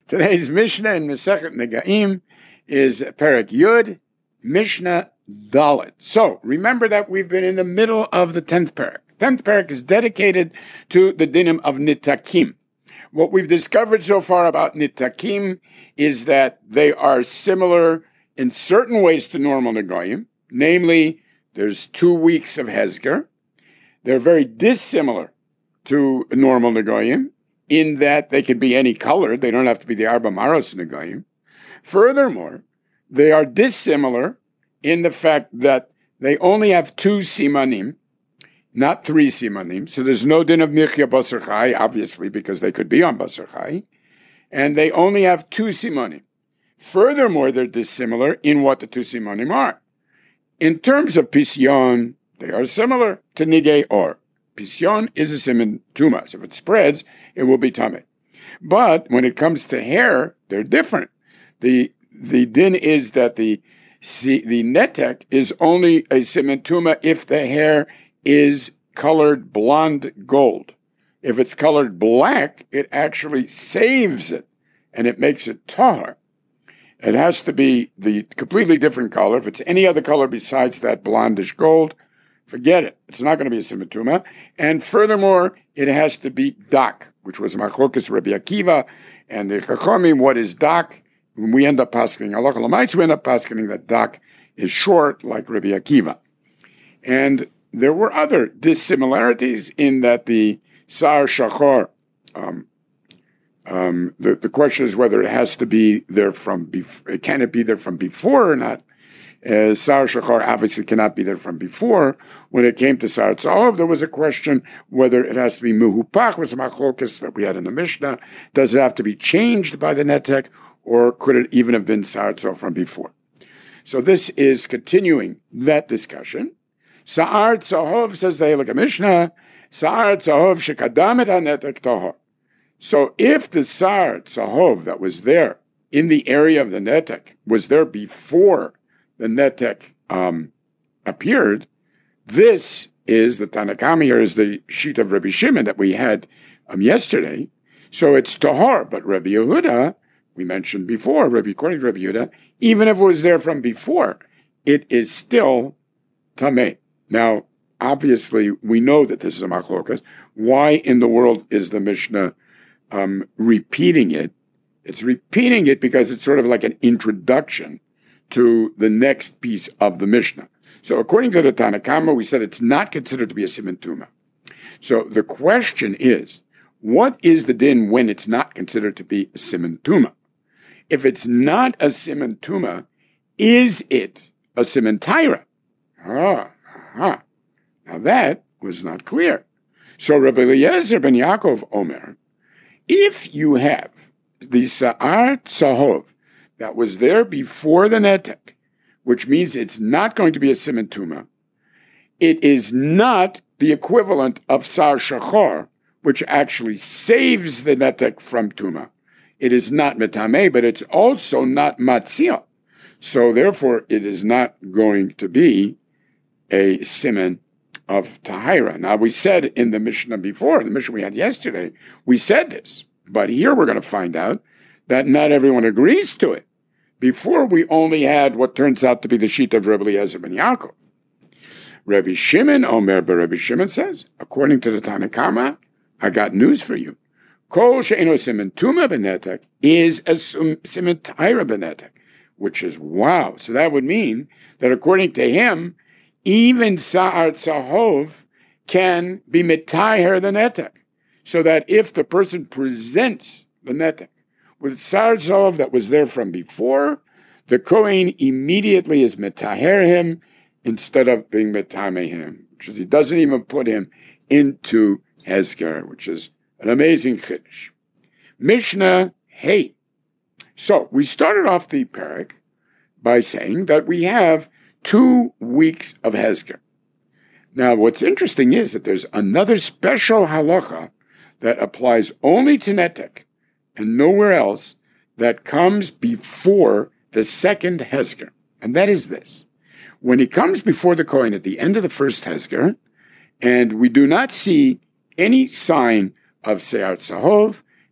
Today's Mishnah in Masechet Negaim is Perek Yud, Mishnah Dalet. So remember that we've been in the middle of the 10th Perek. 10th Perek is dedicated to the dinim of Nitakim. What we've discovered so far about Nitakim is that they are similar in certain ways to normal Negoyim. Namely, there's 2 weeks of Hezger. They're very dissimilar to normal Negoyim, in that they can be any color. They don't have to be the Arba Maros Negoyim. Furthermore, they are dissimilar in the fact that they only have 2 simanim, not 3 simanim. So there's no din of Nichya Basar Chai, obviously, because they could be on Basar Chai. And they only have 2 simanim. Furthermore, they're dissimilar in what the 2 simanim are. In terms of Pisyon, they are similar to Nigei Or. Pisyon is a siman tuma. So if it spreads, it will be tameh. But when it comes to hair, they're different. The din is that the netek is only a siman tuma if the hair is colored blonde gold. If it's colored black, it actually saves it and it makes it tahar. It has to be the completely different color. If it's any other color besides that blondish gold, forget it. It's not going to be a simatuma. And furthermore, it has to be dak, which was machlokas Rabbi Akiva and the Chachamim. What is dak? We end up paskening halacha l'maitz. We end up paskening that dak is short, like Rabbi Akiva. And there were other dissimilarities in that the sar shachar. The question is whether it has to be there from. Can it be there from before or not? Sar Shachar obviously cannot be there from before. When it came to Sar Tzahov, there was a question whether it has to be Muhupach, was a machlokas that we had in the Mishnah. Does it have to be changed by the Netek, or could it even have been Sar Tzahov from before? So this is continuing that discussion. Sar Tzahov, says the Halakha Mishnah, Sar Tzahov shekadam et hanetek tahor. So if the Sar Tzahov that was there in the area of the Netek was there before the netek appeared, this is the Tanakama here is the sheet of Rabbi Shimon that we had yesterday. So it's tahor, but Rabbi Yehuda, we mentioned before, according to Rabbi Yehuda, even if it was there from before, it is still tameh. Now, obviously, we know that this is a machlokas. Why in the world is the Mishnah repeating it? It's repeating it because it's sort of like an introduction to the next piece of the Mishnah. So according to the Tanakama, we said it's not considered to be a siman tuma. So the question is, what is the din when it's not considered to be a siman tuma? If it's not a siman tuma, is it a siman taira? Now that was not clear. So Rabbi Eliezer ben Yaakov Omer, if you have the Sa'ar Tzahov, that was there before the netek, which means it's not going to be a siman tuma. It is not the equivalent of sar shachar, which actually saves the netek from tuma. It is not metameh, but it's also not matzia. So therefore, it is not going to be a siman of tahira. Now, we said in the Mishnah before, the Mishnah we had yesterday, we said this. But here we're going to find out that not everyone agrees to it. Before, we only had what turns out to be the sheet of Rabbi Eliezer ben Yaakov. Rabbi Shimon Omer, but Rabbi Shimon says, according to the Tanakama, I got news for you. Kol she'eno siman tuma benetek is a siman taira benetek, which is wow. So that would mean that according to him, even sa'ar tzahov can be mitaher the netek. So that if the person presents the netek with sar tzahov that was there from before, the Kohen immediately is metaher him instead of being metameh him, which is he doesn't even put him into hezker, which is an amazing chiddush. Mishnah Hey. So we started off the parak by saying that we have 2 weeks of hezker. Now, what's interesting is that there's another special halacha that applies only to netek and nowhere else that comes before the second hezker. And that is this. When he comes before the Kohen at the end of the first hezker, and we do not see any sign of Se'ar Tzahov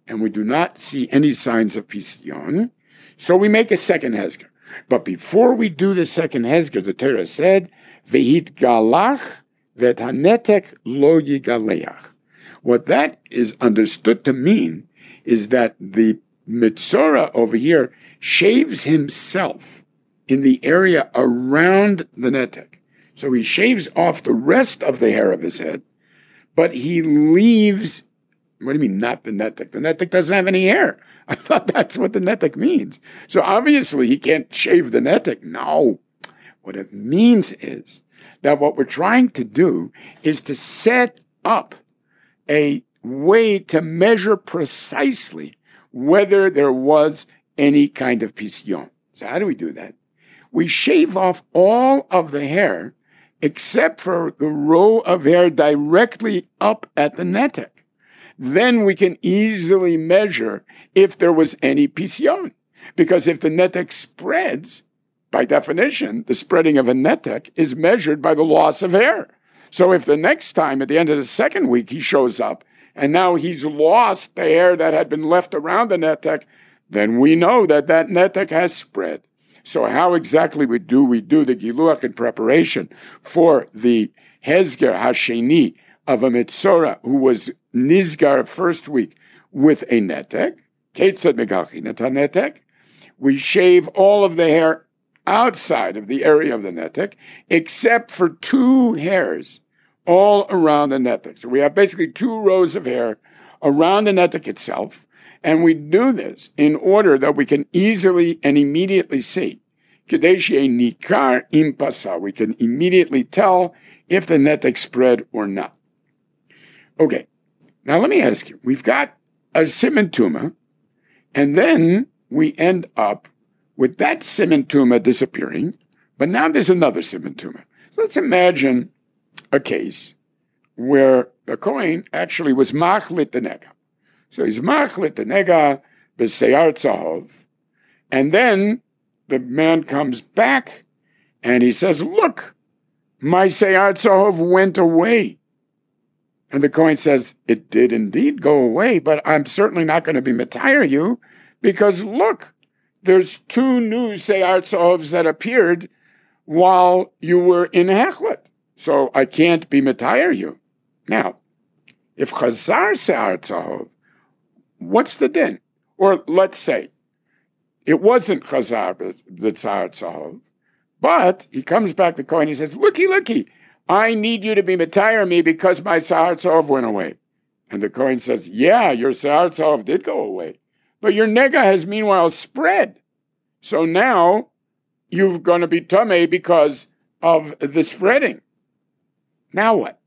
and we do not see any signs of pisyon, so we make a second hezger. But before we do the second hezger, the Torah said, "Vehit galach vet hanetek lo yigaleach." What that is understood to mean is that the Mitzora over here shaves himself in the area around the netek. So he shaves off the rest of the hair of his head, but he leaves, what do you mean, not the netek? The netek doesn't have any hair. I thought that's what the netek means. So obviously he can't shave the netek. No. What it means is that what we're trying to do is to set up a way to measure precisely whether there was any kind of pisyon. So how do we do that? We shave off all of the hair except for the row of hair directly up at the netek. Then we can easily measure if there was any pisyon. Because if the netek spreads, by definition, the spreading of a netek is measured by the loss of hair. So if the next time, at the end of the second week, he shows up, and now he's lost the hair that had been left around the netek, then we know that that netek has spread. So how exactly do the giluach in preparation for the hezger hasheni of a mitzora who was nizgar first week with a netek? Ketzad megachin et hanetek. We shave all of the hair outside of the area of the netek, except for 2 hairs all around the netek. So we have basically 2 rows of hair around the netek itself, and we do this in order that we can easily and immediately see. Kadeshi nikar impasa. We can immediately tell if the netek spread or not. Okay, now let me ask you. We've got a siman tuma, and then we end up with that siman tuma disappearing, but now there's another siman tuma. So let's imagine a case where the Kohen actually was machlit the nega. So he's machlit the nega b'seyar tzahov, and then the man comes back and he says, "Look, my seyar tzahov went away." And the Kohen says, "It did indeed go away, but I'm certainly not going to be matire you because look, there's 2 new seyar tzahovs that appeared while you were in hechlet. So I can't be matire you." Now, if chazar seyar tzahov, what's the din? Or let's say it wasn't chazar the seyar tzahov, but he comes back to Kohen, he says, looky, I need you to be matire me because my seyar tzahov went away. And the Kohen says, yeah, your seyar tzahov did go away, but your nega has meanwhile spread. So now you're going to be tamei because of the spreading. Now what?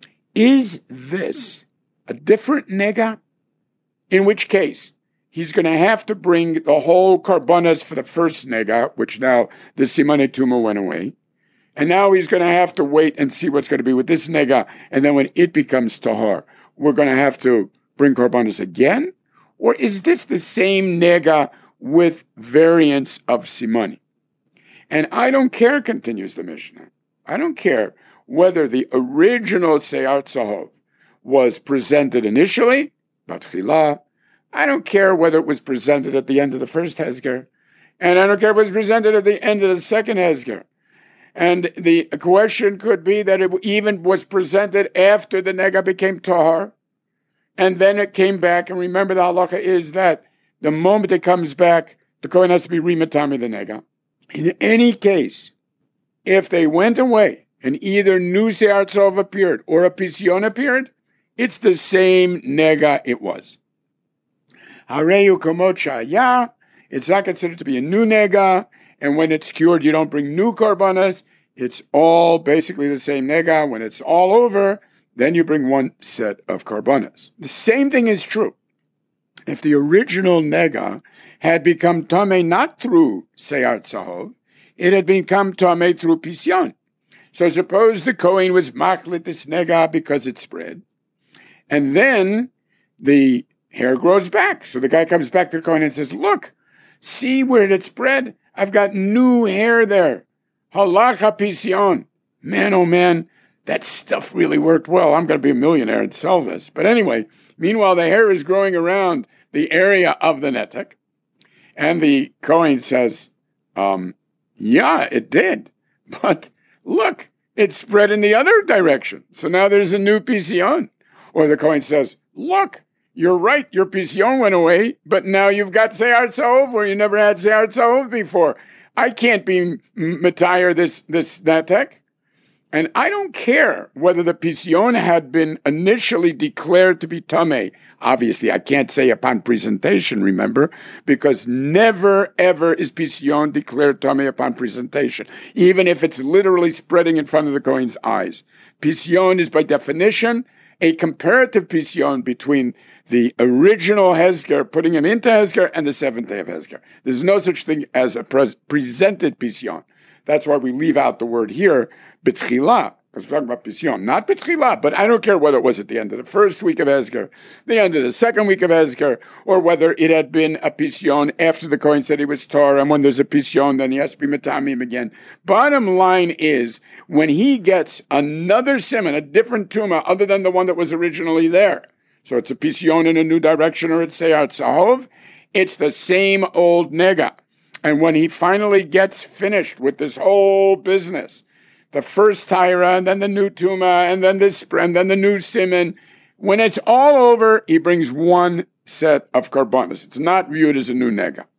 Is this a different nega? In which case, he's going to have to bring the whole karbanas for the first nega, which now the simane tuma went away. And now he's going to have to wait and see what's going to be with this nega. And then when it becomes tahar, we're going to have to bring karbanas again? Or is this the same nega with variants of simani? And I don't care, continues the Mishnah. I don't care whether the original seyar tzahov was presented initially, batchila. I don't care whether it was presented at the end of the first hezger, and I don't care if it was presented at the end of the second hezger. And the question could be that it even was presented after the nega became tahar, and then it came back. And remember, the halacha is that the moment it comes back, the kohen has to be rimatami the nega. In any case, if they went away and either new seyar tzahov appeared or a pisyon appeared, it's the same nega it was. Hareyu kamot shaya, it's not considered to be a new nega, and when it's cured, you don't bring new karbanas. It's all basically the same nega. When it's all over, then you bring one set of karbanas. The same thing is true. If the original nega had become tamei not through seyar tzahov, it had become tamei through pisyon. So suppose the kohen was machlit this nega because it spread, and then the hair grows back. So the guy comes back to the kohen and says, look, see where it spread? I've got new hair there. Halacha pisyon. Man, oh man, that stuff really worked well. I'm going to be a millionaire and sell this. But anyway, meanwhile, the hair is growing around the area of the netek. And the Kohen says, yeah, it did. But look, it spread in the other direction. So now there's a new Pision. Or the Kohen says, look, you're right, your Pision went away, but now you've got Se'ar Tzahov where you never had Se'ar Tzahov before. I can't be Matayr this netek. And I don't care whether the Pision had been initially declared to be Tameh. Obviously, I can't say upon presentation, remember, because never, ever is Pision declared Tameh upon presentation, even if it's literally spreading in front of the Kohen's eyes. Pision is by definition a comparative Pision between the original Hezger, putting him into Hezger, and the seventh day of Hezger. There's no such thing as a presented Pision. That's why we leave out the word here, B'tchila, because we're talking about Pision, not B'tchila, but I don't care whether it was at the end of the first week of Hezger, the end of the second week of Hezger, or whether it had been a Pision after the Kohen said he was Torah, and when there's a Pision, then he has to be Matamim again. Bottom line is, when he gets another Siman, a different Tuma, other than the one that was originally there, so it's a Pision in a new direction, or it's Se'ar Tzahov, it's the same old Nega. And when he finally gets finished with this whole business, the first Tyra, and then the new Tuma, and then the new Siman, when it's all over, he brings one set of Karbanos. It's not viewed as a new Nega.